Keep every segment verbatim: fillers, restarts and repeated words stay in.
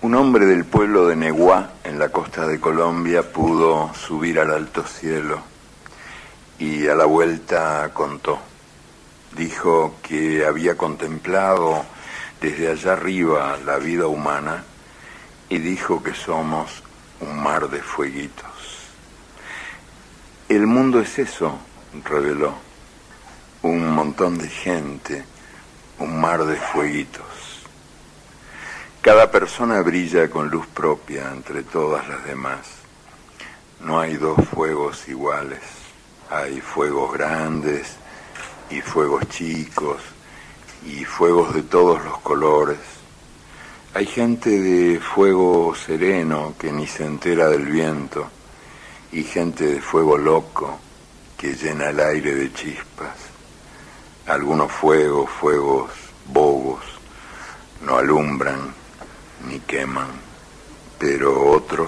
Un hombre del pueblo de Neguá, en la costa de Colombia, pudo subir al alto cielo y a la vuelta contó. Dijo que había contemplado desde allá arriba la vida humana y dijo que somos un mar de fueguitos. El mundo es eso, reveló, un montón de gente, un mar de fueguitos. Cada persona brilla con luz propia entre todas las demás. No hay dos fuegos iguales. Hay fuegos grandes y fuegos chicos y fuegos de todos los colores. Hay gente de fuego sereno que ni se entera del viento y gente de fuego loco que llena el aire de chispas. Algunos fuegos, fuegos bobos, no alumbran ni queman, pero otros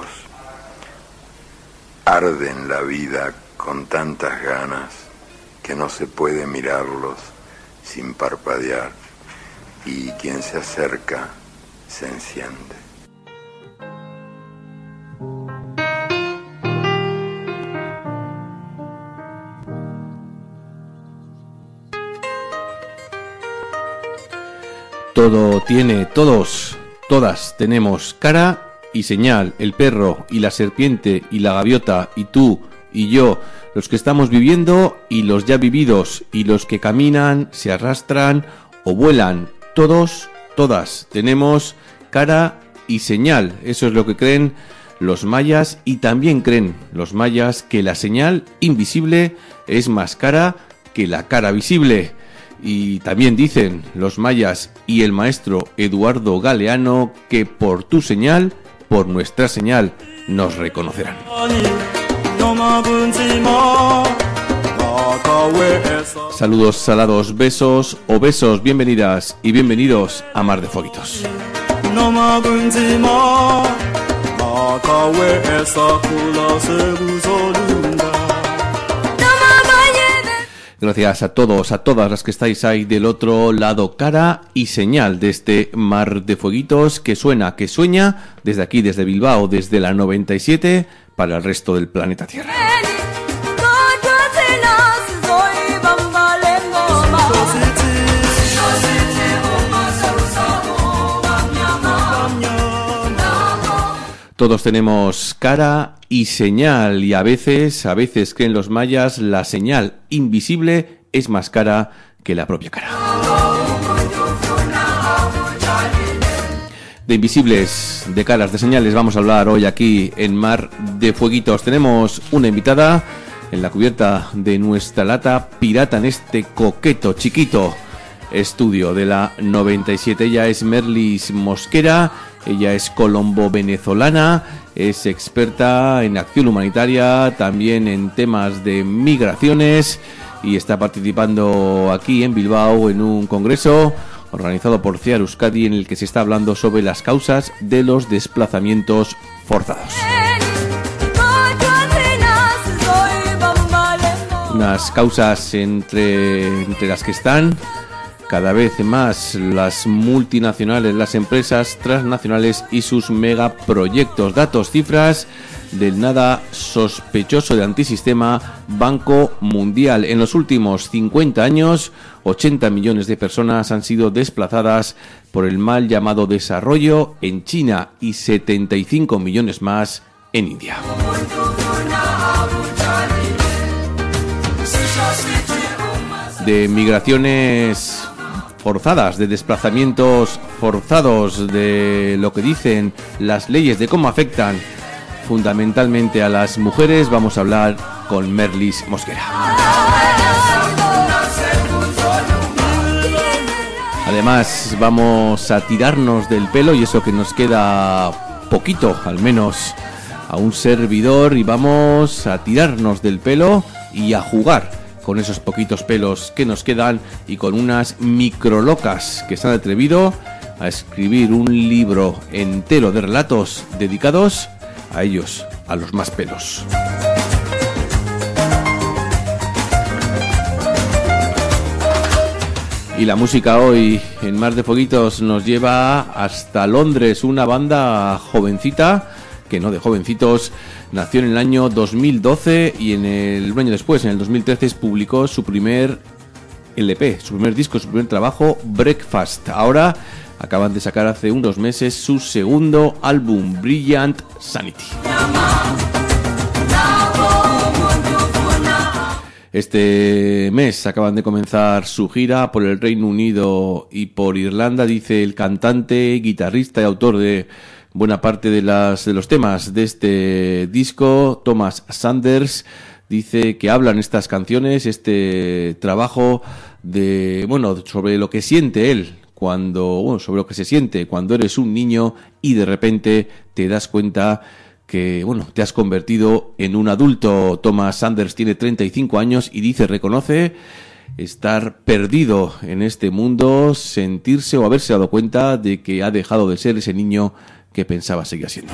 arden la vida con tantas ganas que no se puede mirarlos sin parpadear, y quien se acerca se enciende. Todo tiene todos. Todas tenemos cara y señal, el perro y la serpiente y la gaviota y tú y yo, los que estamos viviendo y los ya vividos y los que caminan, se arrastran o vuelan. Todos, todas tenemos cara y señal. Eso es lo que creen los mayas, y también creen los mayas que la señal invisible es más cara que la cara visible. Y también dicen los mayas y el maestro Eduardo Galeano que por tu señal, por nuestra señal, nos reconocerán. Saludos salados, besos o besos, bienvenidas y bienvenidos a Mar de Fueguitos. Gracias a todos, a todas las que estáis ahí del otro lado, cara y señal de este Mar de Fueguitos que suena, que sueña desde aquí, desde Bilbao, desde la noventa y siete para el resto del planeta Tierra. Todos tenemos cara y señal, y a veces, a veces creen los mayas, la señal invisible es más cara que la propia cara. De invisibles, de caras, de señales vamos a hablar hoy aquí en Mar de Fueguitos. Tenemos una invitada en la cubierta de nuestra lata pirata en este coqueto, chiquito estudio de la noventa y siete. Ella es Merlis Mosquera. Ella es colombo-venezolana, es experta en acción humanitaria, también en temas de migraciones, y está participando aquí en Bilbao en un congreso organizado por C E A R Euskadi en el que se está hablando sobre las causas de los desplazamientos forzados. Unas causas entre, entre las que están cada vez más las multinacionales, las empresas transnacionales y sus megaproyectos. Datos, cifras del nada sospechoso de antisistema Banco Mundial. En los últimos cincuenta años, ochenta millones de personas han sido desplazadas por el mal llamado desarrollo en China y setenta y cinco millones más en India. De migraciones forzadas, de desplazamientos forzados, de lo que dicen las leyes, de cómo afectan fundamentalmente a las mujeres, vamos a hablar con Merlis Mosquera. Además, vamos a tirarnos del pelo, y eso que nos queda poquito, al menos a un servidor, y vamos a tirarnos del pelo y a jugar con esos poquitos pelos que nos quedan, y con unas microlocas que se han atrevido a escribir un libro entero de relatos dedicados a ellos, a los más pelos. Y la música hoy en Mar de Fueguitos nos lleva hasta Londres, una banda jovencita, que no de jovencitos, nació en el año dos mil doce y en el un año después, en el dos mil trece, publicó su primer L P, su primer disco, su primer trabajo, Breakfast. Ahora acaban de sacar hace unos meses su segundo álbum, Brilliant Sanity. Este mes acaban de comenzar su gira por el Reino Unido y por Irlanda, dice el cantante, guitarrista y autor de buena parte de, las, de los temas de este disco, Thomas Sanders. Dice que hablan estas canciones, este trabajo de, bueno, sobre lo que siente él cuando, bueno, sobre lo que se siente cuando eres un niño y de repente te das cuenta que, bueno, te has convertido en un adulto. Thomas Sanders tiene treinta y cinco años y dice, reconoce estar perdido en este mundo, sentirse o haberse dado cuenta de que ha dejado de ser ese niño que pensaba seguir siendo.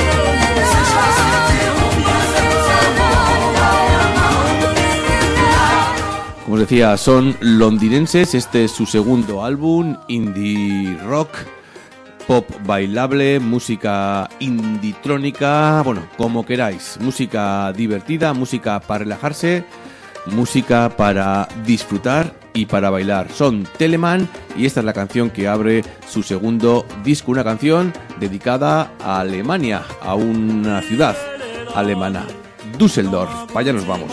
Como os decía, son londinenses, este es su segundo álbum, indie rock, pop bailable, música inditrónica, bueno, como queráis, música divertida, música para relajarse, música para disfrutar y para bailar. Son Telemann y esta es la canción que abre su segundo disco, una canción dedicada a Alemania, a una ciudad alemana, Düsseldorf. Para allá nos vamos.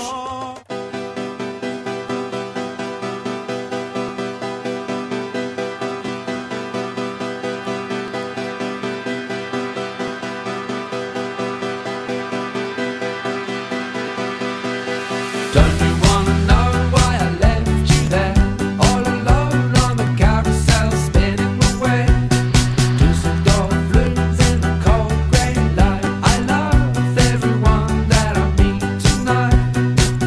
Tonight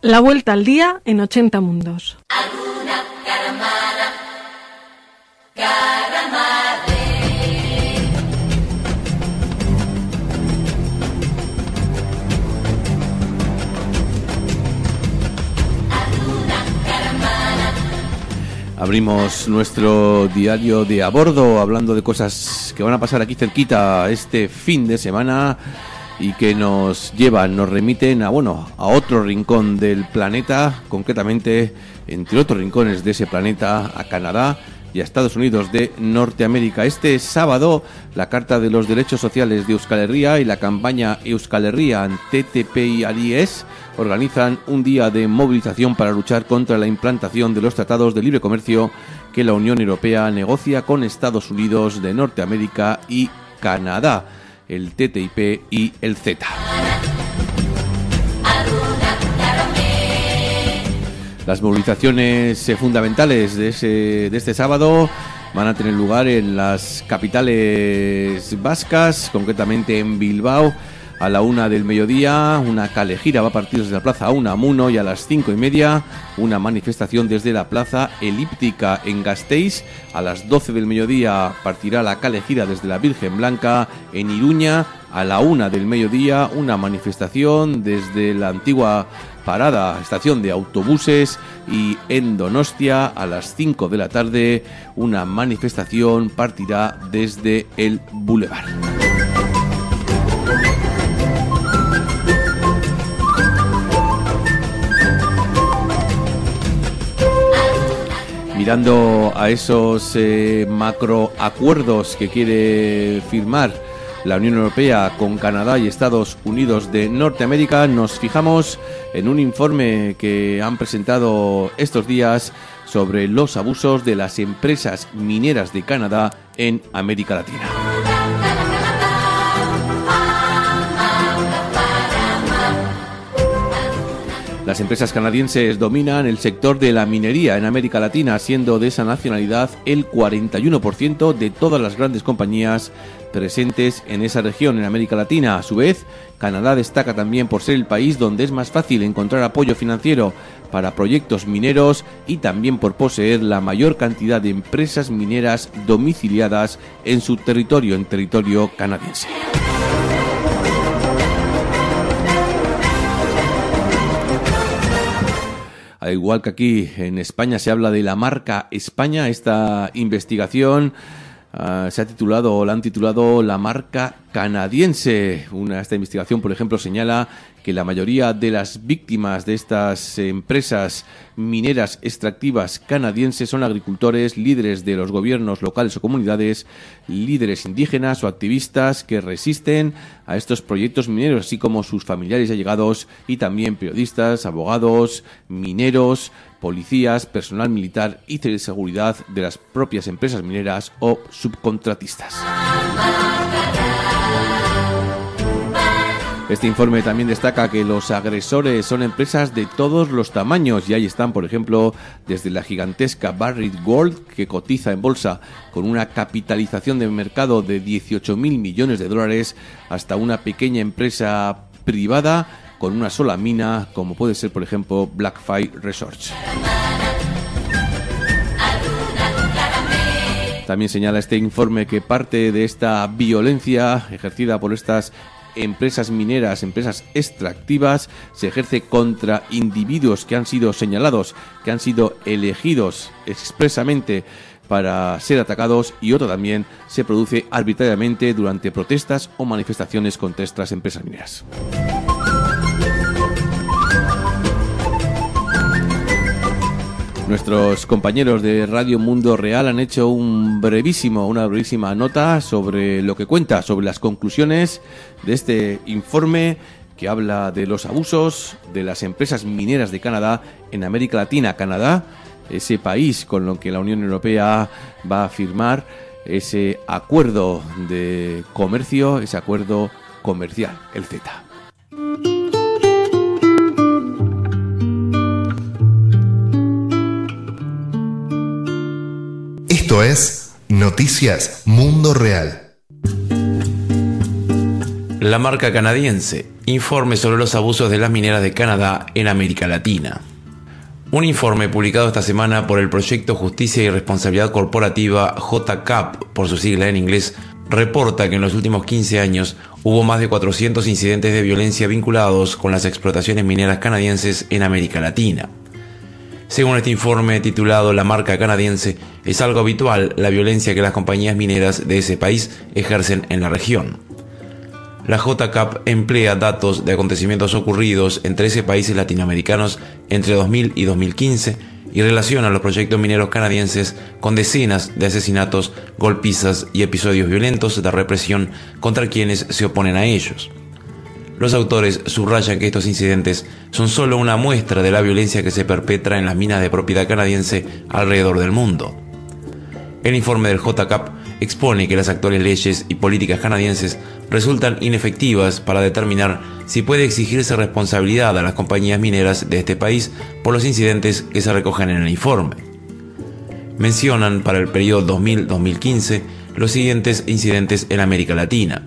La vuelta al día en ochenta mundos. Alguna caramara, caramarre. Alguna caramara. Abrimos nuestro diario de a bordo hablando de cosas que van a pasar aquí cerquita este fin de semana y que nos llevan, nos remiten a, bueno, a otro rincón del planeta, concretamente, entre otros rincones de ese planeta, a Canadá y a Estados Unidos de Norteamérica. Este sábado, la Carta de los Derechos Sociales de Euskal Herria y la campaña Euskal Herria T T P I S organizan un día de movilización para luchar contra la implantación de los tratados de libre comercio que la Unión Europea negocia con Estados Unidos de Norteamérica y Canadá, el T T I P y el CETA. Las movilizaciones fundamentales de, ese, de este sábado van a tener lugar en las capitales vascas, concretamente en Bilbao, a la una del mediodía. Una calejira va a partir desde la Plaza Unamuno, y a las cinco y media una manifestación desde la Plaza Elíptica en Gasteiz. A las doce del mediodía partirá la calejira desde la Virgen Blanca en Iruña. A la una del mediodía una manifestación desde la antigua parada, estación de autobuses, y en Donostia a las cinco de la tarde una manifestación partirá desde el Boulevard. Mirando a esos eh, macroacuerdos que quiere firmar la Unión Europea con Canadá y Estados Unidos de Norteamérica, nos fijamos en un informe que han presentado estos días sobre los abusos de las empresas mineras de Canadá en América Latina. Las empresas canadienses dominan el sector de la minería en América Latina, siendo de esa nacionalidad el cuarenta y uno por ciento de todas las grandes compañías presentes en esa región en América Latina. A su vez, Canadá destaca también por ser el país donde es más fácil encontrar apoyo financiero para proyectos mineros y también por poseer la mayor cantidad de empresas mineras domiciliadas en su territorio, en territorio canadiense. Al igual que aquí en España se habla de la marca España, esta investigación uh, se ha titulado, o la han titulado La marca canadiense. Una, esta investigación, por ejemplo, señala que la mayoría de las víctimas de estas empresas mineras extractivas canadienses son agricultores, líderes de los gobiernos locales o comunidades, líderes indígenas o activistas que resisten a estos proyectos mineros, así como sus familiares y allegados, y también periodistas, abogados, mineros, policías, personal militar y de seguridad de las propias empresas mineras o subcontratistas. Este informe también destaca que los agresores son empresas de todos los tamaños, y ahí están, por ejemplo, desde la gigantesca Barrick Gold, que cotiza en bolsa con una capitalización de mercado de dieciocho mil millones de dólares, hasta una pequeña empresa privada con una sola mina, como puede ser, por ejemplo, Blackfire Resorts. También señala este informe que parte de esta violencia ejercida por estas empresas mineras, empresas extractivas, se ejerce contra individuos que han sido señalados, que han sido elegidos expresamente para ser atacados, y otro también se produce arbitrariamente durante protestas o manifestaciones contra estas empresas mineras. Nuestros compañeros de Radio Mundo Real han hecho un brevísimo, una brevísima nota sobre lo que cuenta, sobre las conclusiones de este informe que habla de los abusos de las empresas mineras de Canadá en América Latina. Canadá, ese país con lo que la Unión Europea va a firmar ese acuerdo de comercio, ese acuerdo comercial, el CETA. Esto es Noticias Mundo Real. La marca canadiense, informe sobre los abusos de las mineras de Canadá en América Latina. Un informe publicado esta semana por el Proyecto Justicia y Responsabilidad Corporativa, J C A P por su sigla en inglés, reporta que en los últimos quince años hubo más de cuatrocientos incidentes de violencia vinculados con las explotaciones mineras canadienses en América Latina. Según este informe titulado La marca canadiense, es algo habitual la violencia que las compañías mineras de ese país ejercen en la región. La J C A P emplea datos de acontecimientos ocurridos en trece países latinoamericanos entre dos mil y dos mil quince y relaciona los proyectos mineros canadienses con decenas de asesinatos, golpizas y episodios violentos de represión contra quienes se oponen a ellos. Los autores subrayan que estos incidentes son solo una muestra de la violencia que se perpetra en las minas de propiedad canadiense alrededor del mundo. El informe del J C A P expone que las actuales leyes y políticas canadienses resultan inefectivas para determinar si puede exigirse responsabilidad a las compañías mineras de este país por los incidentes que se recogen en el informe. Mencionan para el periodo dos mil a dos mil quince los siguientes incidentes en América Latina.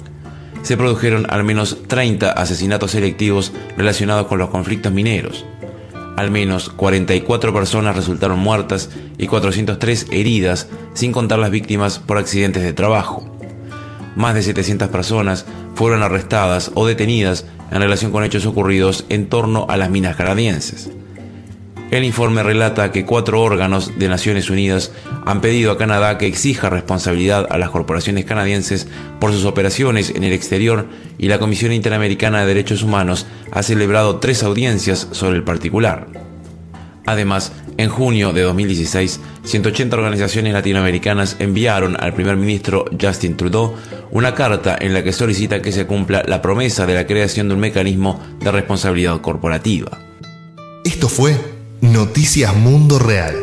Se produjeron al menos treinta asesinatos selectivos relacionados con los conflictos mineros. Al menos cuarenta y cuatro personas resultaron muertas y cuatrocientas tres heridas, sin contar las víctimas por accidentes de trabajo. Más de setecientas personas fueron arrestadas o detenidas en relación con hechos ocurridos en torno a las minas canadienses. El informe relata que cuatro órganos de Naciones Unidas han pedido a Canadá que exija responsabilidad a las corporaciones canadienses por sus operaciones en el exterior y la Comisión Interamericana de Derechos Humanos ha celebrado tres audiencias sobre el particular. Además, en junio de dos mil dieciséis, ciento ochenta organizaciones latinoamericanas enviaron al primer ministro Justin Trudeau una carta en la que solicita que se cumpla la promesa de la creación de un mecanismo de responsabilidad corporativa. Esto fue Noticias Mundo Real.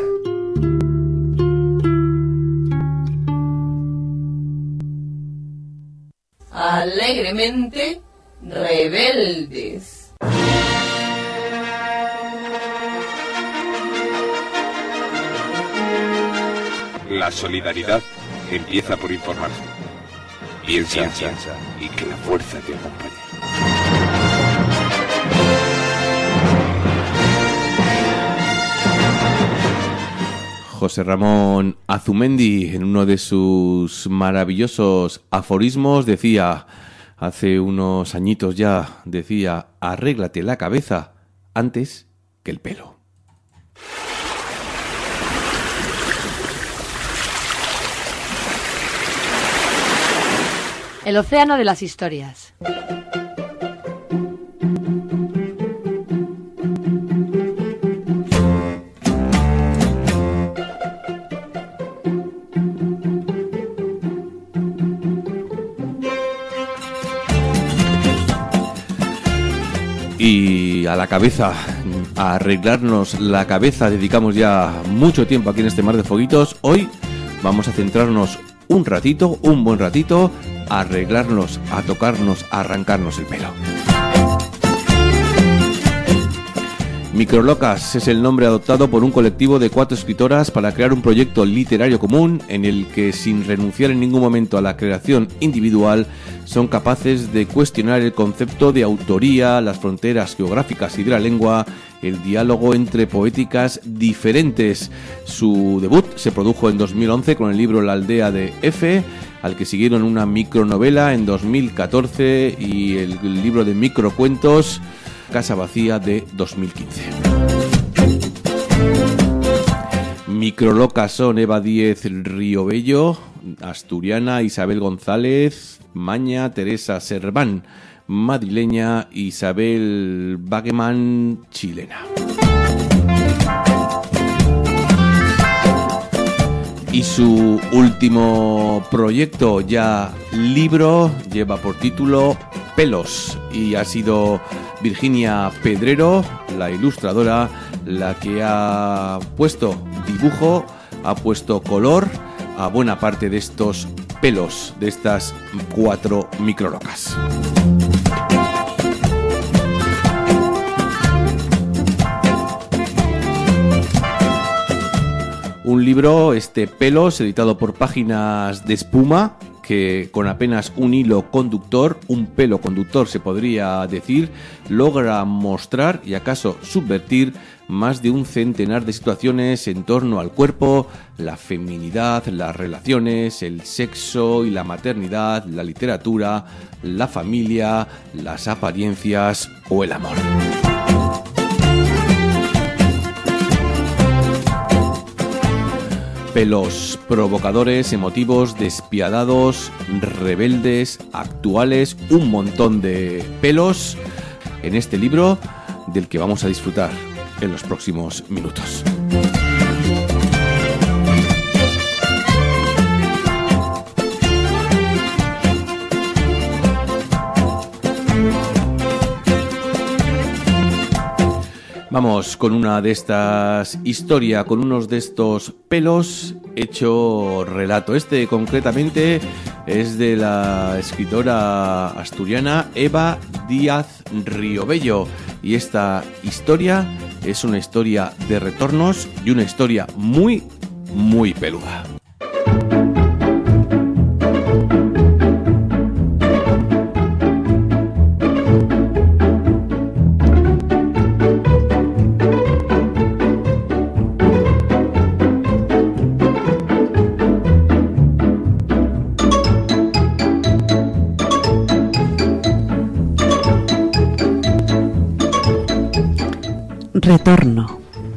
Alegremente rebeldes. La solidaridad empieza por informarse. Piensa, piensa y que la fuerza te acompañe. José Ramón Azumendi, en uno de sus maravillosos aforismos, decía, hace unos añitos ya, decía, arréglate la cabeza antes que el pelo. El océano de las historias. Y a la cabeza, a arreglarnos la cabeza, dedicamos ya mucho tiempo aquí en este Mar de Foguitos. Hoy vamos a centrarnos un ratito, un buen ratito, a arreglarnos, a tocarnos, a arrancarnos el pelo. Microlocas es el nombre adoptado por un colectivo de cuatro escritoras para crear un proyecto literario común en el que, sin renunciar en ningún momento a la creación individual, son capaces de cuestionar el concepto de autoría, las fronteras geográficas y de la lengua, el diálogo entre poéticas diferentes. Su debut se produjo en dos mil once con el libro La aldea de F, al que siguieron una micronovela en dos mil catorce y el libro de microcuentos Casa Vacía de dos mil quince. Microlocas son Eva Díez Riobello, asturiana, Isabel González Maña, Teresa Serván, madrileña, Isabel Bageman, chilena. Y su último proyecto, ya libro, lleva por título Pelos, y ha sido Virginia Pedrero, la ilustradora, la que ha puesto dibujo, ha puesto color a buena parte de estos pelos, de estas cuatro microlocas. Un libro, este Pelos, editado por Páginas de Espuma, que con apenas un hilo conductor, un pelo conductor se podría decir, logra mostrar y acaso subvertir más de un centenar de situaciones en torno al cuerpo, la feminidad, las relaciones, el sexo y la maternidad, la literatura, la familia, las apariencias o el amor. Pelos provocadores, emotivos, despiadados, rebeldes, actuales, un montón de pelos en este libro del que vamos a disfrutar en los próximos minutos. Vamos con una de estas historias, con unos de estos pelos hecho relato. Este concretamente es de la escritora asturiana Eva Díaz Riobello y esta historia es una historia de retornos y una historia muy, muy peluda. Retorno.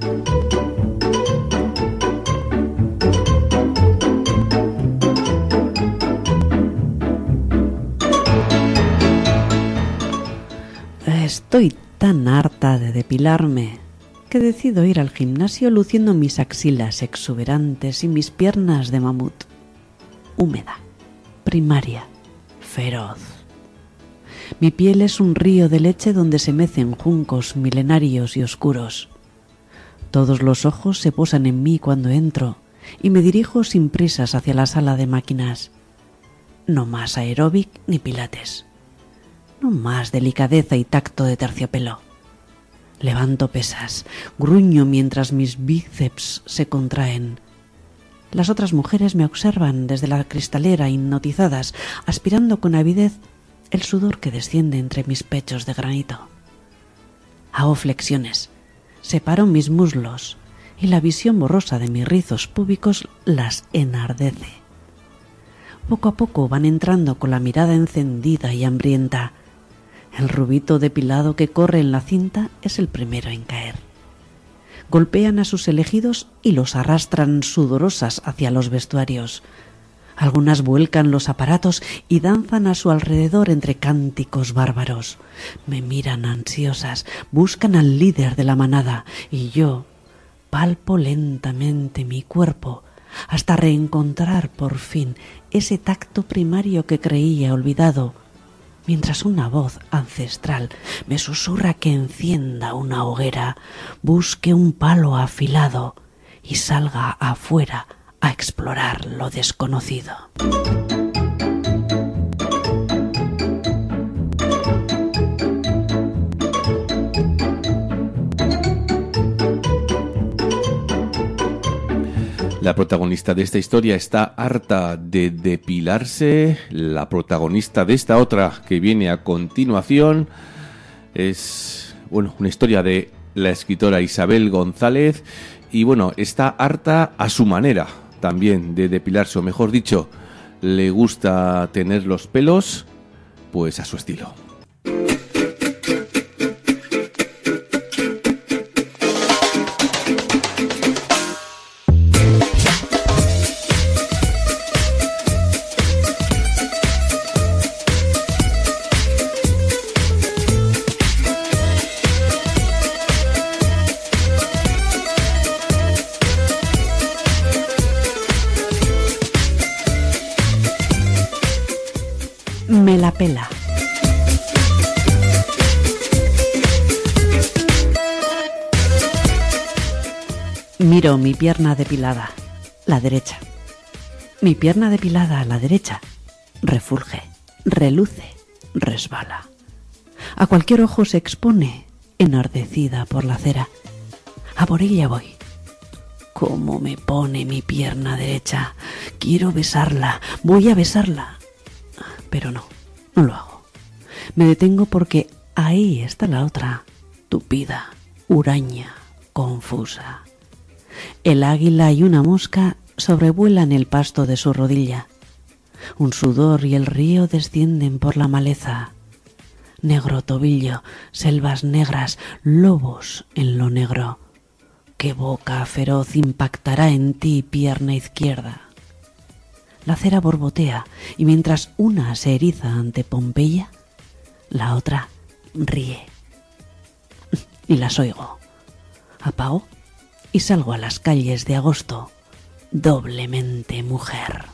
Estoy tan harta de depilarme que decido ir al gimnasio luciendo mis axilas exuberantes y mis piernas de mamut. Húmeda, primaria, feroz. Mi piel es un río de leche donde se mecen juncos milenarios y oscuros. Todos los ojos se posan en mí cuando entro y me dirijo sin prisas hacia la sala de máquinas. No más aeróbic ni pilates. No más delicadeza y tacto de terciopelo. Levanto pesas, gruño mientras mis bíceps se contraen. Las otras mujeres me observan desde la cristalera hipnotizadas, aspirando con avidez el sudor que desciende entre mis pechos de granito. Hago flexiones, separo mis muslos y la visión borrosa de mis rizos púbicos las enardece. Poco a poco van entrando con la mirada encendida y hambrienta. El rubito depilado que corre en la cinta es el primero en caer. Golpean a sus elegidos y los arrastran sudorosas hacia los vestuarios. Algunas vuelcan los aparatos y danzan a su alrededor entre cánticos bárbaros. Me miran ansiosas, buscan al líder de la manada y yo palpo lentamente mi cuerpo hasta reencontrar por fin ese tacto primario que creía olvidado, mientras una voz ancestral me susurra que encienda una hoguera, busque un palo afilado y salga afuera a explorar lo desconocido. La protagonista de esta historia está harta de depilarse. La protagonista de esta otra que viene a continuación es, bueno, una historia de la escritora Isabel González y, bueno, está harta a su manera también de depilarse, o mejor dicho, le gusta tener los pelos pues a su estilo. Me la pela. Miro mi pierna depilada, la derecha. Mi pierna depilada a la derecha refulge, reluce, resbala. A cualquier ojo se expone, enardecida por la cera. A por ella voy. ¿Cómo me pone mi pierna derecha? Quiero besarla, voy a besarla. Pero no, no lo hago. Me detengo porque ahí está la otra, tupida, huraña, confusa. El águila y una mosca sobrevuelan el pasto de su rodilla. Un sudor y el río descienden por la maleza. Negro tobillo, selvas negras, lobos en lo negro. ¿Qué boca feroz impactará en ti, pierna izquierda? La cera borbotea y mientras una se eriza ante Pompeya, la otra ríe. Y las oigo. Apago y salgo a las calles de agosto, doblemente mujer.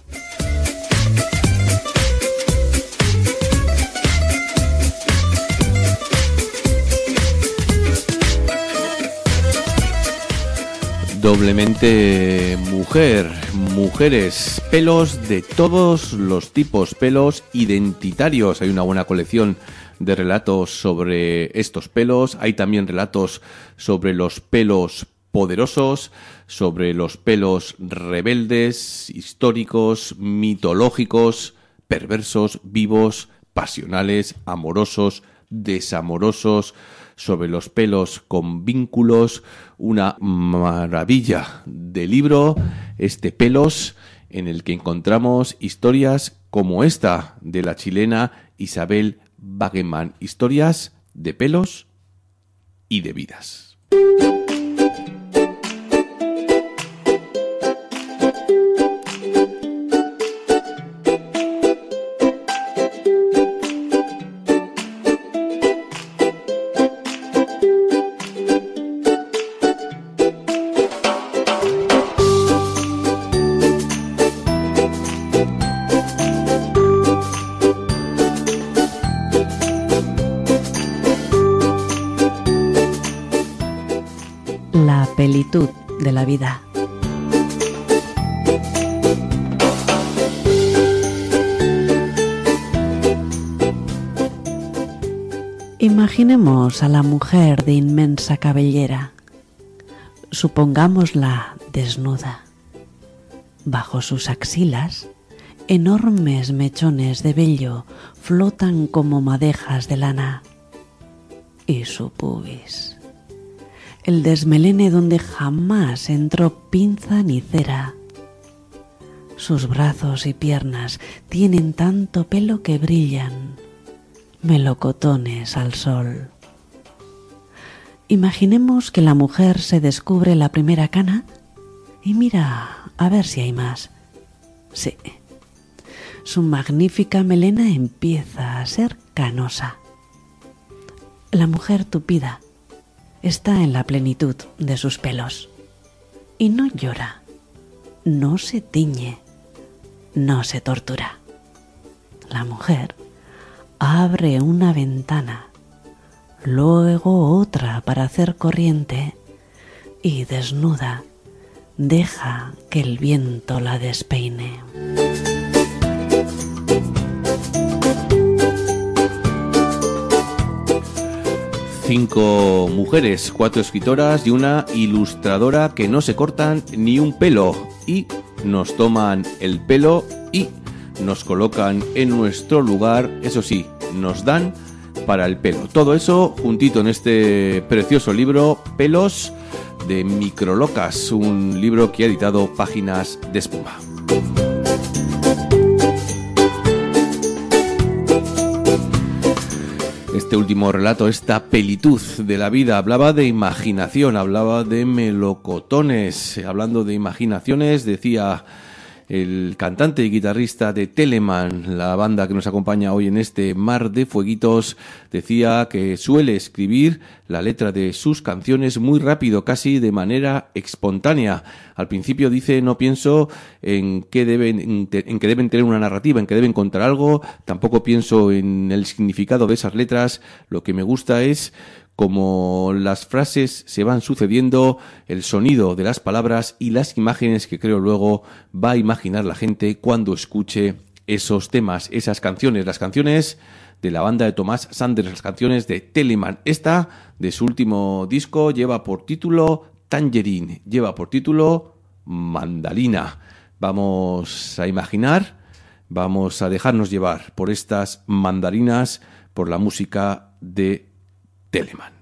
Doblemente mujer, mujeres, pelos de todos los tipos, pelos identitarios. Hay una buena colección de relatos sobre estos pelos. Hay también relatos sobre los pelos poderosos, sobre los pelos rebeldes, históricos, mitológicos, perversos, vivos, pasionales, amorosos, desamorosos, sobre los pelos con vínculos. Una maravilla de libro, este Pelos, en el que encontramos historias como esta de la chilena Isabel Wageman, historias de pelos y de vidas. La pelitud de la vida. Imaginemos a la mujer de inmensa cabellera. Supongámosla desnuda. Bajo sus axilas, enormes mechones de vello flotan como madejas de lana. Y su pubis, el desmelene donde jamás entró pinza ni cera. Sus brazos y piernas tienen tanto pelo que brillan, melocotones al sol. Imaginemos que la mujer se descubre la primera cana y mira a ver si hay más. Sí, su magnífica melena empieza a ser canosa. La mujer tupida está en la plenitud de sus pelos y no llora, no se tiñe, no se tortura. La mujer abre una ventana, luego otra para hacer corriente y desnuda deja que el viento la despeine. Cinco mujeres, cuatro escritoras y una ilustradora que no se cortan ni un pelo y nos toman el pelo y nos colocan en nuestro lugar, eso sí, nos dan para el pelo. Todo eso juntito en este precioso libro, Pelos, de Microlocas, un libro que ha editado Páginas de Espuma. Este último relato, esta pelitud de la vida, hablaba de imaginación, hablaba de melocotones. Hablando de imaginaciones, decía el cantante y guitarrista de Telemann, la banda que nos acompaña hoy en este Mar de Fueguitos, decía que suele escribir la letra de sus canciones muy rápido, casi de manera espontánea. Al principio dice, no pienso en que deben, en que deben tener una narrativa, en que deben contar algo, tampoco pienso en el significado de esas letras, lo que me gusta es como las frases se van sucediendo, el sonido de las palabras y las imágenes que creo luego va a imaginar la gente cuando escuche esos temas, esas canciones, las canciones de la banda de Thomas Sanders, las canciones de Telemann. Esta, de su último disco, lleva por título Tangerine, lleva por título Mandalina. Vamos a imaginar Vamos a dejarnos llevar por estas mandarinas, por la música de Telemann.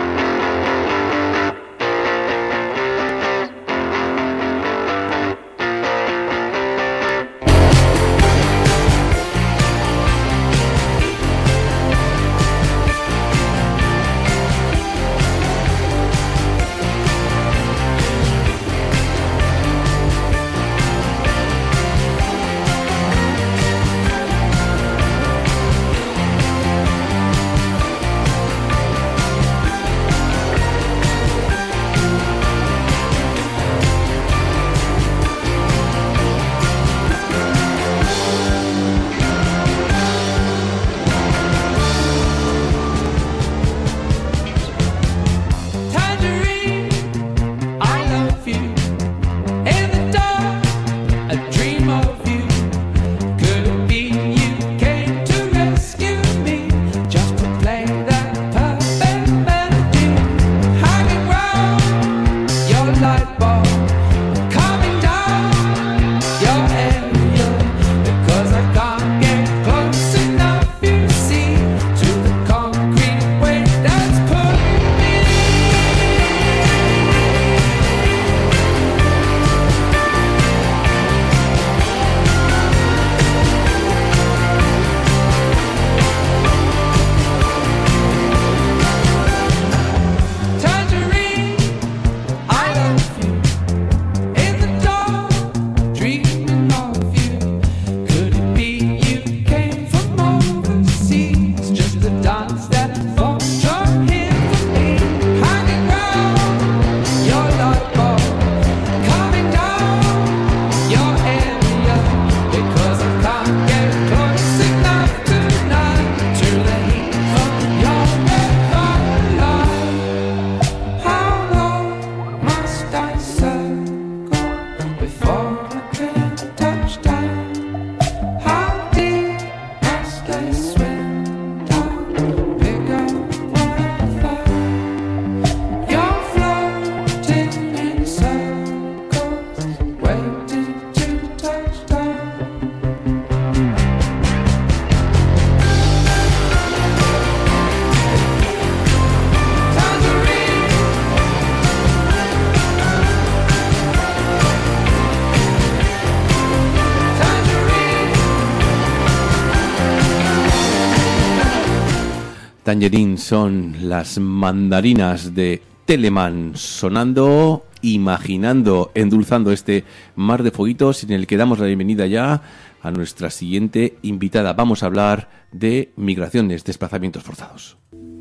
Tangerine son las mandarinas de Telemann sonando, imaginando, endulzando este mar de fueguitos en el que damos la bienvenida ya a nuestra siguiente invitada. Vamos a hablar de migraciones, desplazamientos forzados.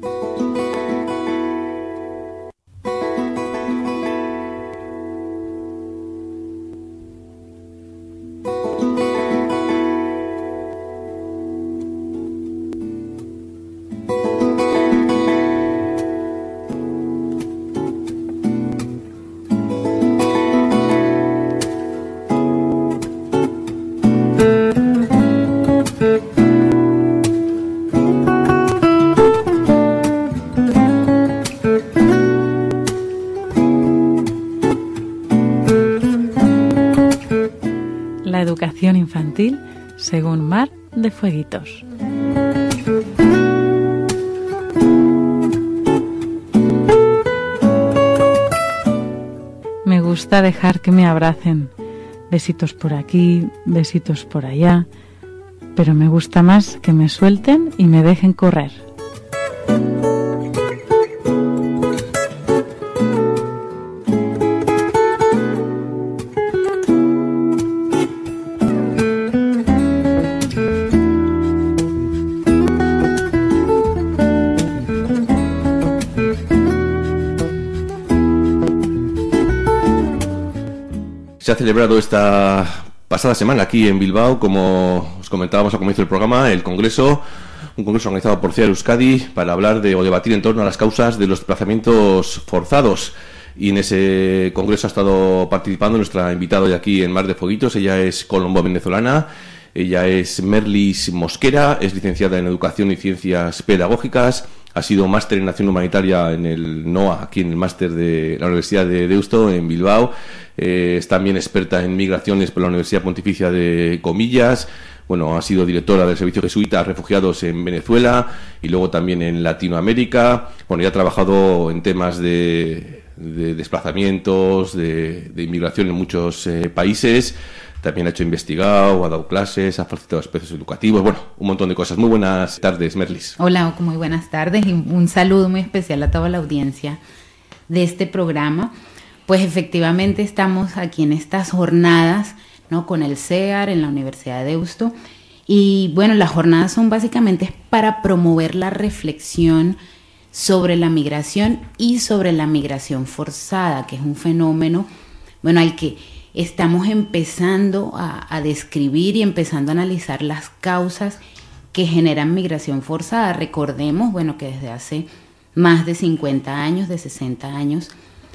Educación infantil según Mar de Fueguitos. Me gusta dejar que me abracen, besitos por aquí, besitos por allá, pero me gusta más que me suelten y me dejen correr. Se ha celebrado esta pasada semana aquí en Bilbao, como os comentábamos al comienzo del programa, el Congreso, un congreso organizado por C I A Euskadi para hablar de o debatir en torno a las causas de los desplazamientos forzados. Y en ese congreso ha estado participando nuestra invitada de aquí en Mar de Fueguitos. Ella es colombo-venezolana, ella es Merlis Mosquera, es licenciada en Educación y Ciencias Pedagógicas, ha sido máster en Acción Humanitaria en el N O A, aquí en el máster de la Universidad de Deusto, en Bilbao. Eh, es también experta en migraciones por la Universidad Pontificia de Comillas. bueno, ha sido directora del Servicio Jesuita a Refugiados en Venezuela y luego también en Latinoamérica. Bueno, ya ha trabajado en temas de, de desplazamientos, de, de inmigración en muchos eh, países. También ha hecho investigado, ha dado clases, ha facilitado espacios educativos, bueno, un montón de cosas. Muy buenas tardes, Merlis. Hola, muy buenas tardes y un saludo muy especial a toda la audiencia de este programa. Pues efectivamente estamos aquí en estas jornadas, ¿no?, con el C E A R en la Universidad de Deusto. Y bueno, las jornadas son básicamente para promover la reflexión sobre la migración y sobre la migración forzada, que es un fenómeno, bueno, al que estamos empezando a, a describir y empezando a analizar las causas que generan migración forzada. Recordemos, bueno, que desde hace más de cincuenta años, de sesenta años,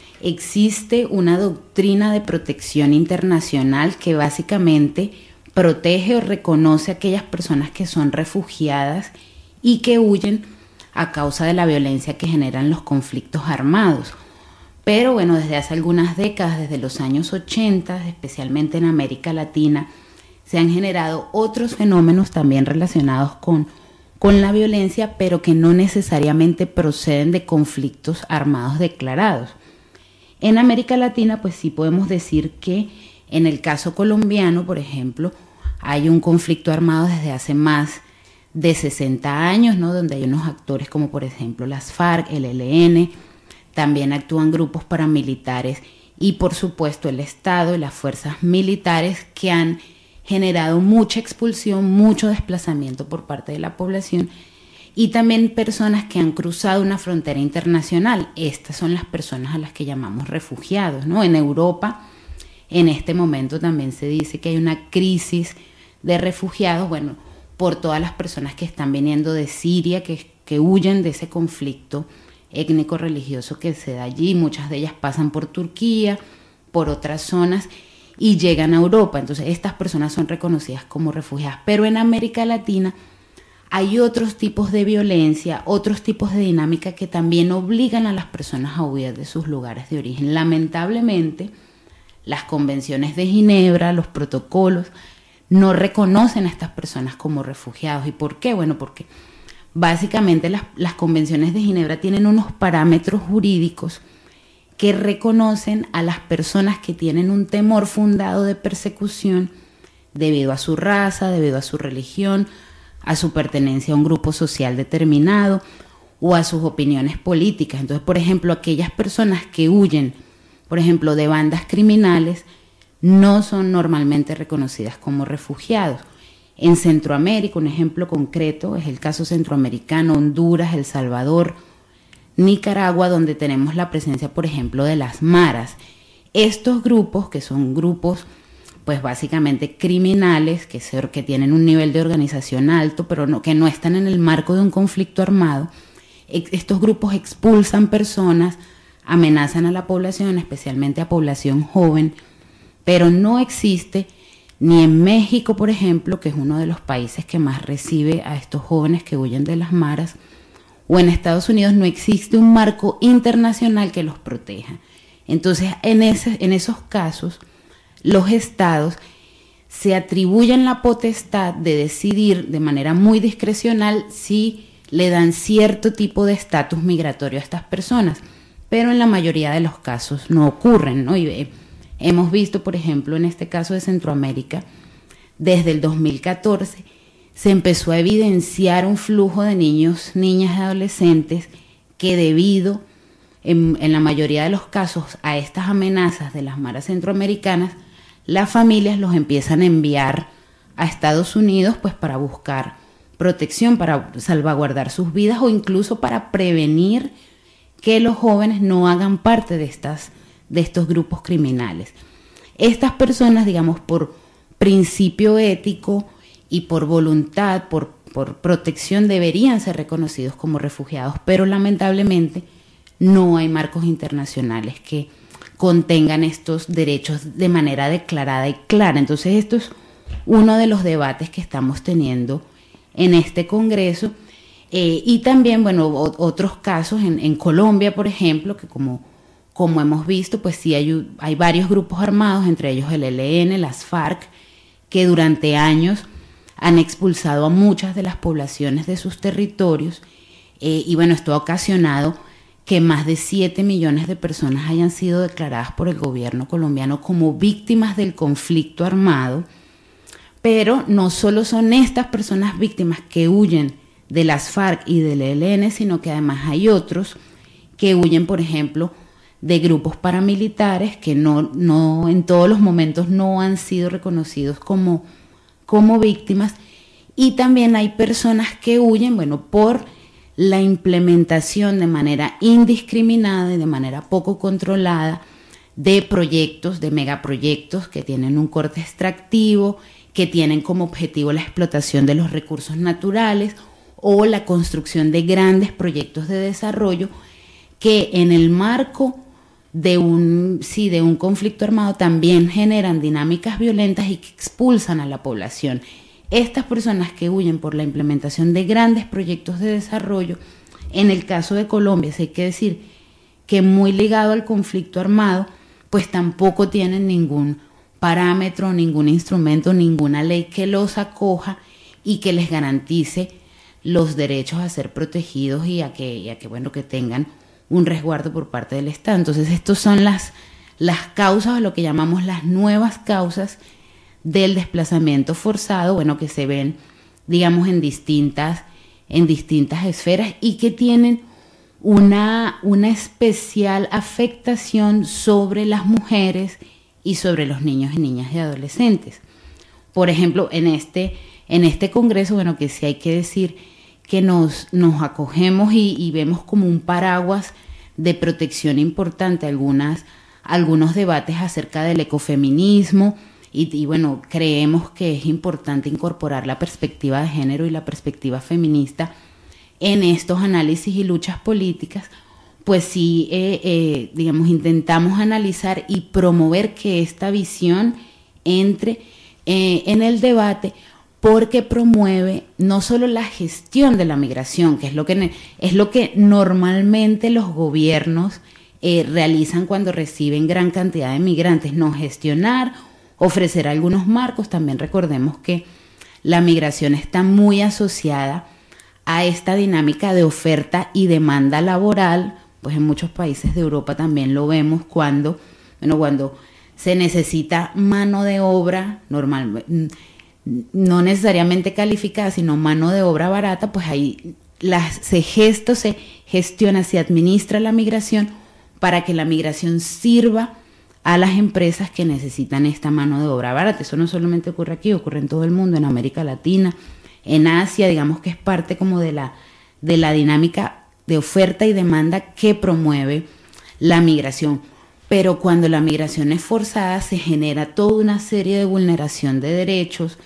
existe una doctrina de protección internacional que básicamente protege o reconoce a aquellas personas que son refugiadas y que huyen a causa de la violencia que generan los conflictos armados. Pero bueno, desde hace algunas décadas, desde los años ochenta, especialmente en América Latina, se han generado otros fenómenos también relacionados con, con la violencia, pero que no necesariamente proceden de conflictos armados declarados. En América Latina, pues sí podemos decir que en el caso colombiano, por ejemplo, hay un conflicto armado desde hace más de sesenta años, ¿no?, donde hay unos actores como por ejemplo las FARC, el E L N, también actúan grupos paramilitares y por supuesto el Estado y las fuerzas militares que han generado mucha expulsión, mucho desplazamiento por parte de la población y también personas que han cruzado una frontera internacional. Estas son las personas a las que llamamos refugiados, ¿no? En Europa, en este momento también se dice que hay una crisis de refugiados, bueno, por todas las personas que están viniendo de Siria, que, que huyen de ese conflicto étnico-religioso que se da allí. Muchas de ellas pasan por Turquía, por otras zonas y llegan a Europa. Entonces estas personas son reconocidas como refugiadas. Pero en América Latina hay otros tipos de violencia, otros tipos de dinámica que también obligan a las personas a huir de sus lugares de origen. Lamentablemente, las convenciones de Ginebra, los protocolos, no reconocen a estas personas como refugiados. ¿Y por qué? Bueno, porque básicamente las, las convenciones de Ginebra tienen unos parámetros jurídicos que reconocen a las personas que tienen un temor fundado de persecución debido a su raza, debido a su religión, a su pertenencia a un grupo social determinado o a sus opiniones políticas. Entonces, por ejemplo, aquellas personas que huyen, por ejemplo, de bandas criminales, no son normalmente reconocidas como refugiados. En Centroamérica, un ejemplo concreto es el caso centroamericano, Honduras, El Salvador, Nicaragua, donde tenemos la presencia, por ejemplo, de las maras. Estos grupos, que son grupos pues básicamente criminales, que, se, que tienen un nivel de organización alto, pero no, que no están en el marco de un conflicto armado, estos grupos expulsan personas, amenazan a la población, especialmente a población joven, pero no existe ni en México, por ejemplo, que es uno de los países que más recibe a estos jóvenes que huyen de las maras, o en Estados Unidos no existe un marco internacional que los proteja. Entonces, en, ese, en esos casos, los estados se atribuyen la potestad de decidir de manera muy discrecional si le dan cierto tipo de estatus migratorio a estas personas, pero en la mayoría de los casos no ocurren, ¿no? Y eh, hemos visto, por ejemplo, en este caso de Centroamérica, desde el dos mil catorce se empezó a evidenciar un flujo de niños, niñas y adolescentes que debido, en, en la mayoría de los casos, a estas amenazas de las maras centroamericanas, las familias los empiezan a enviar a Estados Unidos pues para buscar protección, para salvaguardar sus vidas o incluso para prevenir que los jóvenes no hagan parte de, estas, de estos grupos criminales. Estas personas, digamos, por principio ético y por voluntad, por, por protección, deberían ser reconocidos como refugiados, pero lamentablemente no hay marcos internacionales que contengan estos derechos de manera declarada y clara. Entonces esto es uno de los debates que estamos teniendo en este Congreso eh, y también, bueno, o, otros casos en, en Colombia, por ejemplo, que como, como hemos visto, pues sí hay, hay varios grupos armados, entre ellos el E L N, las FARC, que durante años han expulsado a muchas de las poblaciones de sus territorios, eh, y bueno, esto ha ocasionado que más de siete millones de personas hayan sido declaradas por el gobierno colombiano como víctimas del conflicto armado. Pero no solo son estas personas víctimas que huyen de las FARC y del E L N, sino que además hay otros que huyen, por ejemplo, de grupos paramilitares que no, no en todos los momentos no han sido reconocidos como, como víctimas. Y también hay personas que huyen, bueno, por la implementación de manera indiscriminada y de manera poco controlada de proyectos, de megaproyectos que tienen un corte extractivo, que tienen como objetivo la explotación de los recursos naturales o la construcción de grandes proyectos de desarrollo que en el marco de un, sí, de un conflicto armado también generan dinámicas violentas y que expulsan a la población. Estas personas que huyen por la implementación de grandes proyectos de desarrollo, en el caso de Colombia, sí hay que decir que muy ligado al conflicto armado, pues tampoco tienen ningún parámetro, ningún instrumento, ninguna ley que los acoja y que les garantice los derechos a ser protegidos y a que, y a que, bueno, que tengan un resguardo por parte del Estado. Entonces, estas son las, las causas, o lo que llamamos las nuevas causas del desplazamiento forzado, bueno, que se ven, digamos, en distintas, en distintas esferas y que tienen una, una especial afectación sobre las mujeres y sobre los niños y niñas y adolescentes. Por ejemplo, en este, en este congreso, bueno, que sí hay que decir que nos, nos acogemos y, y vemos como un paraguas de protección importante algunas, algunos debates acerca del ecofeminismo y, y bueno, creemos que es importante incorporar la perspectiva de género y la perspectiva feminista en estos análisis y luchas políticas. Pues sí, eh, eh, digamos, intentamos analizar y promover que esta visión entre eh, en el debate, porque promueve no solo la gestión de la migración, que es lo que, es lo que normalmente los gobiernos eh, realizan cuando reciben gran cantidad de migrantes, no gestionar, ofrecer algunos marcos. También recordemos que la migración está muy asociada a esta dinámica de oferta y demanda laboral. Pues en muchos países de Europa también lo vemos cuando, bueno, cuando se necesita mano de obra normal, no necesariamente calificada, sino mano de obra barata, pues ahí las, se gesta, se gestiona, se administra la migración para que la migración sirva a las empresas que necesitan esta mano de obra barata. Eso no solamente ocurre aquí, ocurre en todo el mundo, en América Latina, en Asia, digamos que es parte como de la, de la dinámica de oferta y demanda que promueve la migración. Pero cuando la migración es forzada se genera toda una serie de vulneración de derechos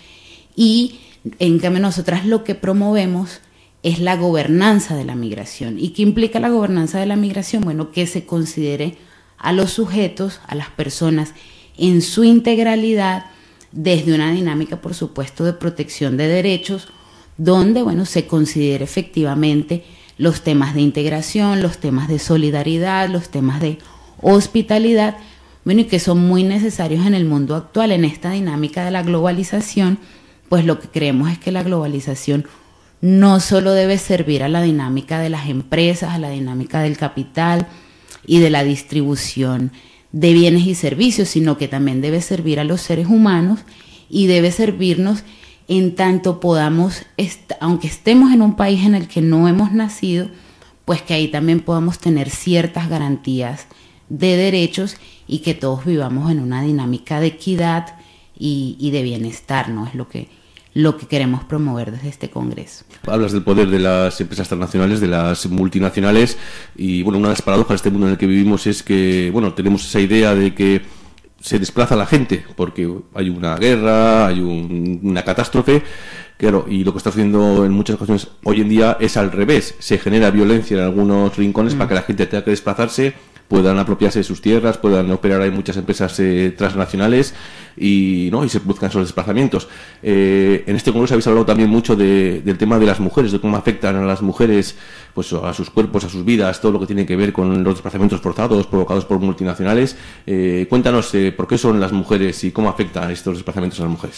y en cambio nosotras lo que promovemos es la gobernanza de la migración. ¿Y qué implica la gobernanza de la migración? Bueno, que se considere a los sujetos, a las personas en su integralidad desde una dinámica, por supuesto, de protección de derechos, donde, bueno, se considere efectivamente los temas de integración, los temas de solidaridad, los temas de hospitalidad, bueno, y que son muy necesarios en el mundo actual, en esta dinámica de la globalización. Pues lo que creemos es que la globalización no solo debe servir a la dinámica de las empresas, a la dinámica del capital y de la distribución de bienes y servicios, sino que también debe servir a los seres humanos y debe servirnos en tanto podamos, est- aunque estemos en un país en el que no hemos nacido, pues que ahí también podamos tener ciertas garantías de derechos y que todos vivamos en una dinámica de equidad y, y de bienestar, ¿no? Es lo que, lo que queremos promover desde este Congreso. Hablas del poder de las empresas transnacionales, de las multinacionales, y bueno, una de las paradojas de este mundo en el que vivimos es que, bueno, tenemos esa idea de que se desplaza la gente porque hay una guerra, hay un, una catástrofe, claro, y lo que está sucediendo en muchas ocasiones hoy en día es al revés. Se genera violencia en algunos rincones mm. para que la gente tenga que desplazarse, puedan apropiarse de sus tierras, puedan operar. Hay muchas empresas eh, transnacionales y no y se produzcan esos desplazamientos. Eh, en este congreso habéis hablado también mucho de, del tema de las mujeres, de cómo afectan a las mujeres, pues a sus cuerpos, a sus vidas, todo lo que tiene que ver con los desplazamientos forzados provocados por multinacionales. Eh, cuéntanos eh, por qué son las mujeres y cómo afectan estos desplazamientos a las mujeres.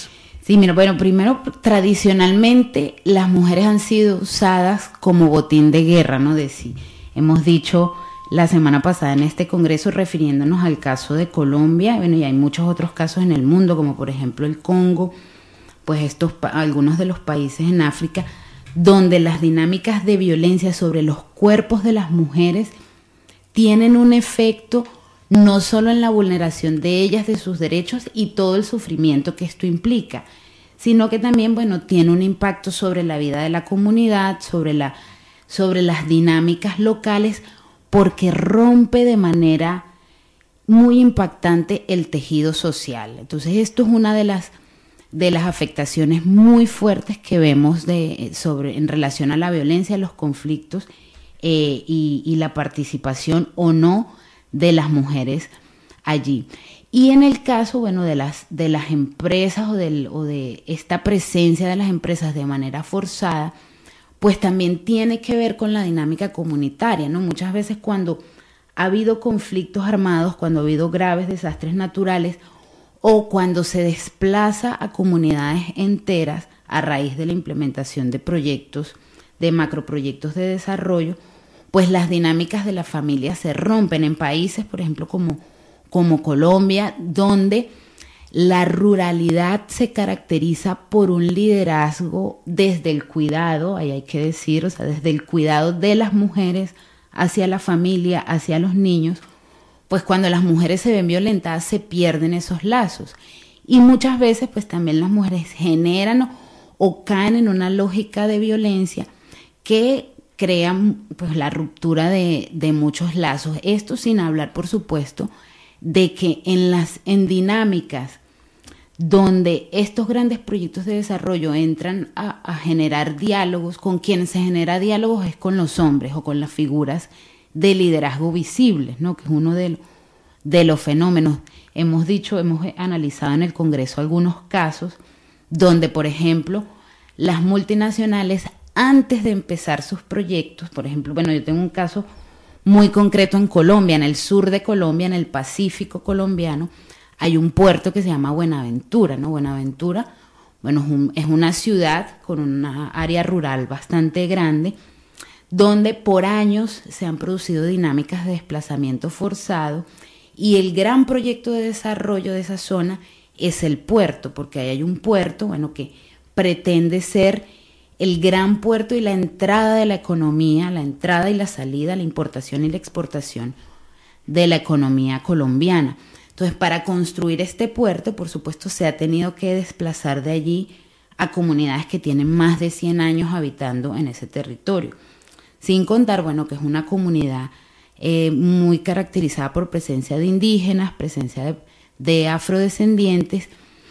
Sí, mira, bueno, primero, tradicionalmente las mujeres han sido usadas como botín de guerra, ¿no? De si hemos dicho la semana pasada en este congreso, refiriéndonos al caso de Colombia, bueno, y hay muchos otros casos en el mundo, como por ejemplo el Congo, pues estos, algunos de los países en África, donde las dinámicas de violencia sobre los cuerpos de las mujeres tienen un efecto no solo en la vulneración de ellas, de sus derechos y todo el sufrimiento que esto implica, sino que también, bueno, tiene un impacto sobre la vida de la comunidad, sobre, la, sobre las dinámicas locales, porque rompe de manera muy impactante el tejido social. Entonces esto es una de las, de las afectaciones muy fuertes que vemos de, sobre, en relación a la violencia, los conflictos eh, y, y la participación o no de las mujeres allí. Y en el caso, bueno, de las, de las empresas o, del, o de esta presencia de las empresas de manera forzada, pues también tiene que ver con la dinámica comunitaria, ¿no? Muchas veces cuando ha habido conflictos armados, cuando ha habido graves desastres naturales o cuando se desplaza a comunidades enteras a raíz de la implementación de proyectos, de macroproyectos de desarrollo, pues las dinámicas de la familia se rompen en países, por ejemplo, como, como Colombia, donde la ruralidad se caracteriza por un liderazgo desde el cuidado, ahí hay que decir, o sea, desde el cuidado de las mujeres hacia la familia, hacia los niños, pues cuando las mujeres se ven violentadas se pierden esos lazos. Y muchas veces pues también las mujeres generan o, o caen en una lógica de violencia que crean pues la ruptura de, de muchos lazos. Esto sin hablar, por supuesto, de que en las en dinámicas donde estos grandes proyectos de desarrollo entran a, a generar diálogos, con quien se genera diálogos es con los hombres o con las figuras de liderazgo visibles, ¿no? Que es uno de, de los fenómenos. Hemos dicho, hemos analizado en el Congreso algunos casos donde, por ejemplo, las multinacionales, antes de empezar sus proyectos, por ejemplo, bueno, yo tengo un caso muy concreto en Colombia, en el sur de Colombia, en el Pacífico colombiano, hay un puerto que se llama Buenaventura, ¿no? Buenaventura, bueno, es, un, es una ciudad con una área rural bastante grande, donde por años se han producido dinámicas de desplazamiento forzado y el gran proyecto de desarrollo de esa zona es el puerto, porque ahí hay un puerto, bueno, que pretende ser el gran puerto y la entrada de la economía, la entrada y la salida, la importación y la exportación de la economía colombiana. Entonces, para construir este puerto, por supuesto, se ha tenido que desplazar de allí a comunidades que tienen más de cien años habitando en ese territorio. Sin contar, bueno, que es una comunidad eh, muy caracterizada por presencia de indígenas, presencia de, de afrodescendientes.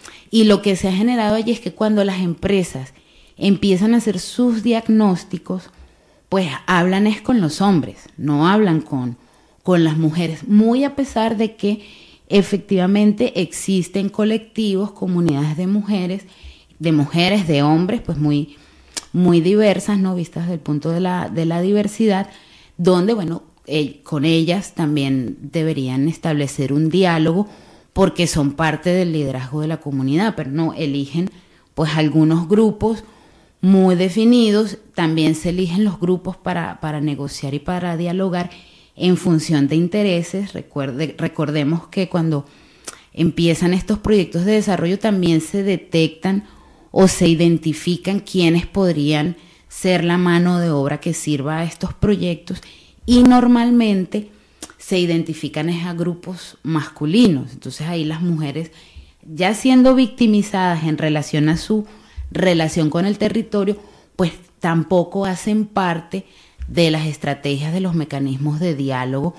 Y lo que se ha generado allí es que cuando las empresas empiezan a hacer sus diagnósticos, pues hablan es con los hombres, no hablan con, con las mujeres, muy a pesar de que efectivamente existen colectivos, comunidades de mujeres, de mujeres, de hombres, pues muy, muy diversas, ¿no? Vistas desde el punto de la, de la diversidad, donde, bueno, eh, con ellas también deberían establecer un diálogo porque son parte del liderazgo de la comunidad, pero no, eligen pues algunos grupos muy definidos, también se eligen los grupos para, para negociar y para dialogar en función de intereses. Recuerde, recordemos que cuando empiezan estos proyectos de desarrollo también se detectan o se identifican quiénes podrían ser la mano de obra que sirva a estos proyectos y normalmente se identifican a grupos masculinos. Entonces ahí las mujeres, ya siendo victimizadas en relación a su relación con el territorio, pues tampoco hacen parte de las estrategias de los mecanismos de diálogo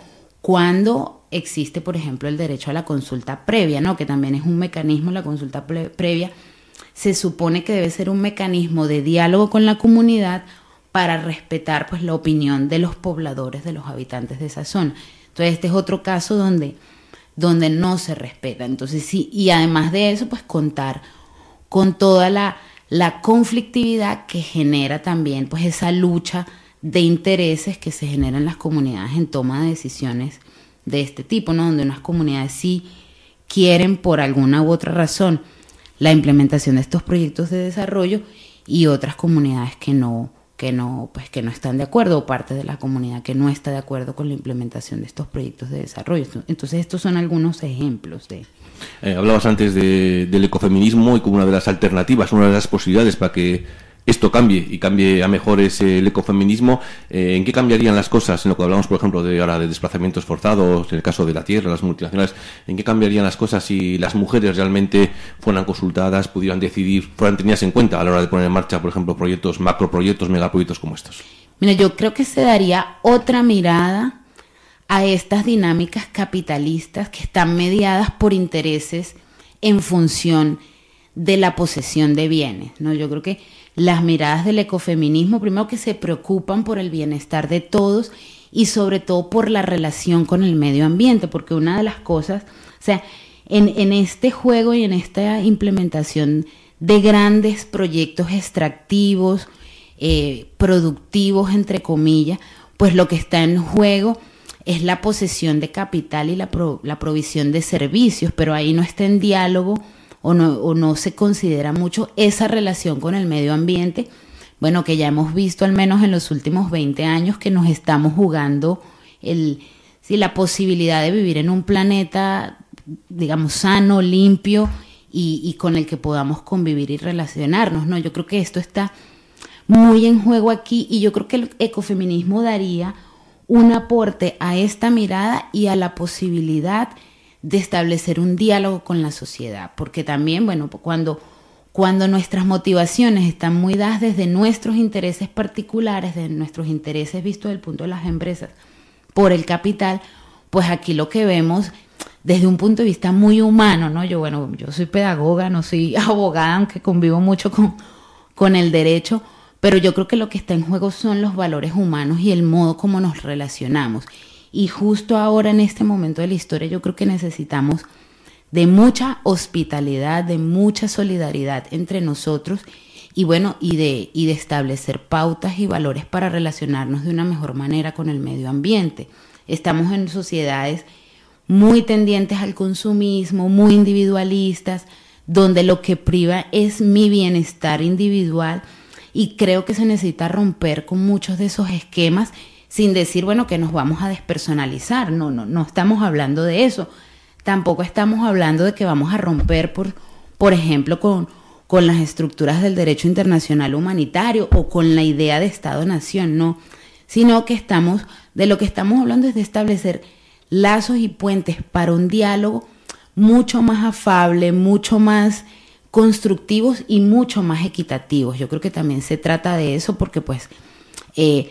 cuando existe, por ejemplo, el derecho a la consulta previa, ¿no? Que también es un mecanismo, la consulta pre- previa se supone que debe ser un mecanismo de diálogo con la comunidad para respetar pues la opinión de los pobladores, de los habitantes de esa zona. Entonces este es otro caso donde, donde no se respeta. Entonces sí, y además de eso, pues contar con toda la, la conflictividad que genera también pues esa lucha de intereses que se generan en las comunidades en toma de decisiones de este tipo, ¿no? Donde unas comunidades sí quieren por alguna u otra razón la implementación de estos proyectos de desarrollo y otras comunidades que no, que no, pues que no están de acuerdo, o parte de la comunidad que no está de acuerdo con la implementación de estos proyectos de desarrollo. Entonces estos son algunos ejemplos de... Eh, hablabas antes de, del ecofeminismo y como una de las alternativas, una de las posibilidades para que esto cambie y cambie a mejores eh, el ecofeminismo. Eh, ¿En qué cambiarían las cosas en lo que hablamos, por ejemplo, de ahora de desplazamientos forzados, en el caso de la tierra, las multinacionales? ¿En qué cambiarían las cosas si las mujeres realmente fueran consultadas, pudieran decidir, fueran tenidas en cuenta a la hora de poner en marcha, por ejemplo, proyectos, macroproyectos, megaproyectos como estos? Mira, yo creo que se daría otra mirada a estas dinámicas capitalistas que están mediadas por intereses en función de la posesión de bienes, ¿no? Yo creo que las miradas del ecofeminismo, primero que se preocupan por el bienestar de todos y sobre todo por la relación con el medio ambiente, porque una de las cosas, o sea, en, en este juego y en esta implementación de grandes proyectos extractivos, eh, productivos, entre comillas, pues lo que está en juego es la posesión de capital y la, pro, la provisión de servicios, pero ahí no está en diálogo o no, o no se considera mucho esa relación con el medio ambiente, bueno, que ya hemos visto al menos en los últimos veinte años que nos estamos jugando el, sí, la posibilidad de vivir en un planeta, digamos, sano, limpio y, y con el que podamos convivir y relacionarnos, ¿no? Yo creo que esto está muy en juego aquí y yo creo que el ecofeminismo daría un aporte a esta mirada y a la posibilidad de establecer un diálogo con la sociedad, porque también, bueno, cuando, cuando nuestras motivaciones están muy dadas desde nuestros intereses particulares, de nuestros intereses vistos desde el punto de las empresas, por el capital, pues aquí lo que vemos desde un punto de vista muy humano, ¿no? Yo, bueno, yo soy pedagoga, no soy abogada, aunque convivo mucho con, con el derecho, pero yo creo que lo que está en juego son los valores humanos y el modo como nos relacionamos. Y justo ahora, en este momento de la historia, yo creo que necesitamos de mucha hospitalidad, de mucha solidaridad entre nosotros y bueno, y de, y de establecer pautas y valores para relacionarnos de una mejor manera con el medio ambiente. Estamos en sociedades muy tendientes al consumismo, muy individualistas, donde lo que priva es mi bienestar individual y creo que se necesita romper con muchos de esos esquemas sin decir, bueno, que nos vamos a despersonalizar. No, no, no estamos hablando de eso. Tampoco estamos hablando de que vamos a romper, por, por ejemplo, con, con las estructuras del derecho internacional humanitario o con la idea de Estado-Nación, no. Sino que estamos, de lo que estamos hablando es de establecer lazos y puentes para un diálogo mucho más afable, mucho más constructivos y mucho más equitativos. Yo creo que también se trata de eso porque, pues, eh,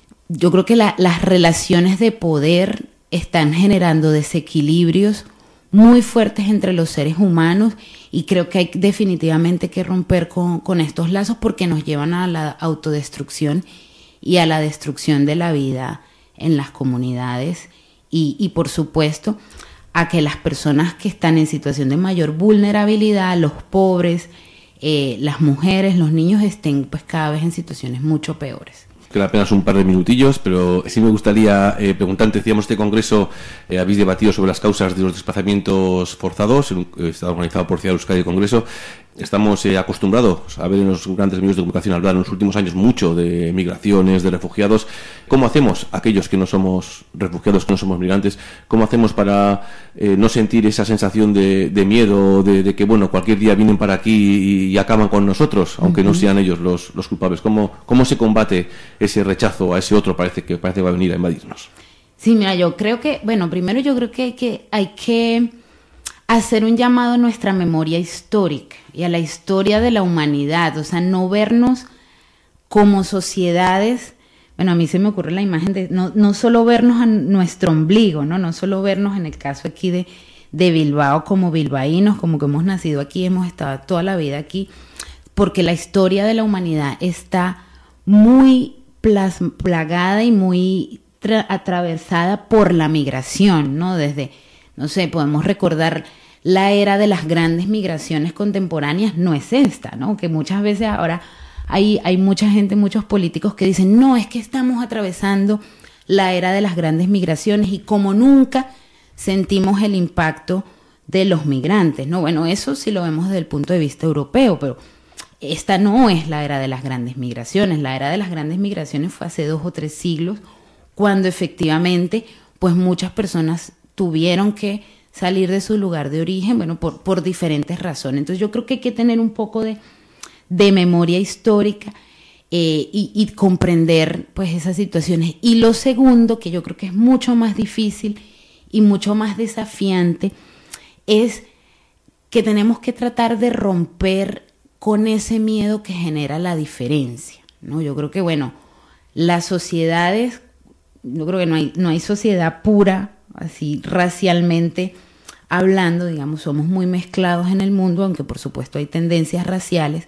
yo creo que la, las relaciones de poder están generando desequilibrios muy fuertes entre los seres humanos y creo que hay definitivamente que romper con, con estos lazos porque nos llevan a la autodestrucción y a la destrucción de la vida en las comunidades y, y por supuesto a que las personas que están en situación de mayor vulnerabilidad, los pobres, eh, las mujeres, los niños estén pues cada vez en situaciones mucho peores. Queda apenas un par de minutillos, pero sí me gustaría eh, preguntarte, decíamos, este congreso eh, habéis debatido sobre las causas de los desplazamientos forzados, en, eh, está organizado por Ciudad de Euskadi el Congreso. Estamos eh, acostumbrados a ver en los grandes medios de comunicación hablar en los últimos años mucho de migraciones, de refugiados. ¿Cómo hacemos aquellos que no somos refugiados, que no somos migrantes? ¿Cómo hacemos para eh, no sentir esa sensación de, de miedo, de, de que bueno, cualquier día vienen para aquí y, y acaban con nosotros, aunque uh-huh. no sean ellos los, los culpables? ¿Cómo, ¿Cómo se combate ese rechazo a ese otro parece que parece que va a venir a invadirnos? Sí, mira, yo creo que, bueno, primero yo creo que hay que, hay que hacer un llamado a nuestra memoria histórica y a la historia de la humanidad, o sea, no vernos como sociedades. Bueno, a mí se me ocurre la imagen de no, no solo vernos a nuestro ombligo, no, no solo vernos en el caso aquí de, de Bilbao como bilbaínos, como que hemos nacido aquí, hemos estado toda la vida aquí, porque la historia de la humanidad está muy plas- plagada y muy tra- atravesada por la migración, ¿no? Desde, no sé, podemos recordar la era de las grandes migraciones contemporáneas, no es esta, ¿no? Que muchas veces ahora hay, hay mucha gente, muchos políticos que dicen, no, es que estamos atravesando la era de las grandes migraciones y como nunca sentimos el impacto de los migrantes, ¿no? Bueno, eso sí lo vemos desde el punto de vista europeo, pero esta no es la era de las grandes migraciones. La era de las grandes migraciones fue hace dos o tres siglos, cuando efectivamente, pues muchas personas tuvieron que salir de su lugar de origen, bueno, por, por diferentes razones. Entonces yo creo que hay que tener un poco de, de memoria histórica eh, y, y comprender pues esas situaciones. Y lo segundo, que yo creo que es mucho más difícil y mucho más desafiante, es que tenemos que tratar de romper con ese miedo que genera la diferencia, ¿no? Yo creo que, bueno, las sociedades, yo creo que no hay, no hay sociedad pura, así racialmente hablando, digamos, somos muy mezclados en el mundo, aunque por supuesto hay tendencias raciales,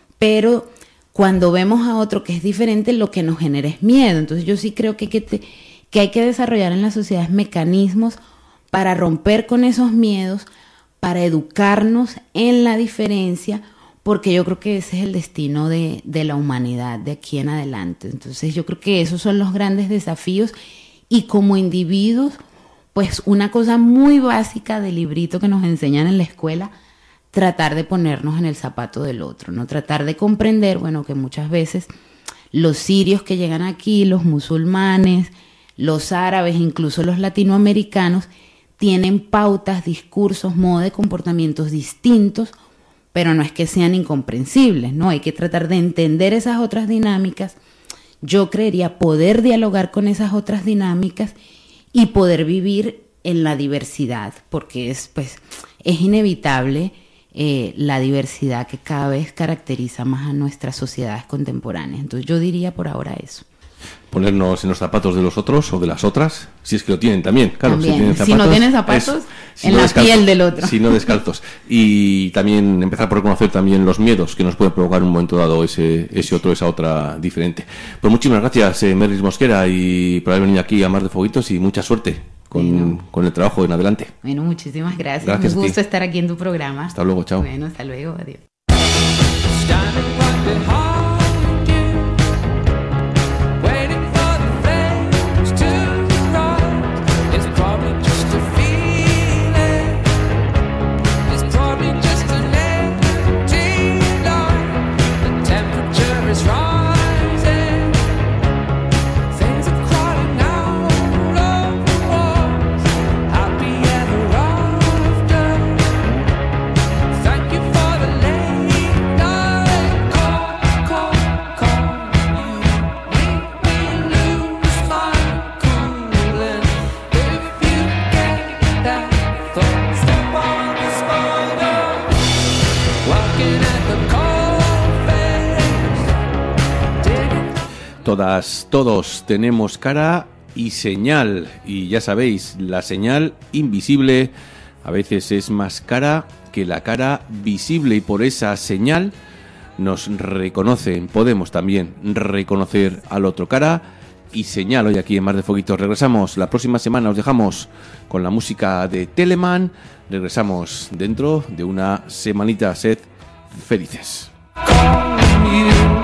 pero cuando vemos a otro que es diferente, lo que nos genera es miedo. Entonces yo sí creo que hay que, te, que, hay que desarrollar en las sociedades mecanismos para romper con esos miedos, para educarnos en la diferencia, porque yo creo que ese es el destino de, de la humanidad de aquí en adelante. Entonces yo creo que esos son los grandes desafíos, y como individuos, pues una cosa muy básica del librito que nos enseñan en la escuela, tratar de ponernos en el zapato del otro, ¿no? Tratar de comprender, bueno, que muchas veces los sirios que llegan aquí, los musulmanes, los árabes, incluso los latinoamericanos, tienen pautas, discursos, modos de comportamientos distintos, pero no es que sean incomprensibles, ¿no? Hay que tratar de entender esas otras dinámicas. Yo creería poder dialogar con esas otras dinámicas y poder vivir en la diversidad, porque es, pues, es inevitable eh, la diversidad que cada vez caracteriza más a nuestras sociedades contemporáneas. Entonces yo diría por ahora eso. Ponernos en los zapatos de los otros o de las otras, si es que lo tienen también, claro. También. Si, tienen zapatos, si no tienen zapatos, es, si en no la descalzos, piel del otro. Si no descalzos. Y también empezar por reconocer también los miedos que nos puede provocar en un momento dado ese, ese otro, esa otra diferente. Pues muchísimas gracias, eh, Merlis Mosquera, y por haber venido aquí a Mar de Foguitos, y mucha suerte con, bueno. con el trabajo en adelante. Bueno, muchísimas gracias. Gracias. Un gusto estar aquí en tu programa. Hasta luego, chao. Bueno, hasta luego, adiós. Todas, todos tenemos cara y señal, y ya sabéis, la señal invisible a veces es más cara que la cara visible, y por esa señal nos reconocen. Podemos también reconocer al otro. Cara y señal hoy aquí en Mar de Foguitos. Regresamos la próxima semana, os dejamos con la música de Telemann. Regresamos dentro de una semanita. Sed felices.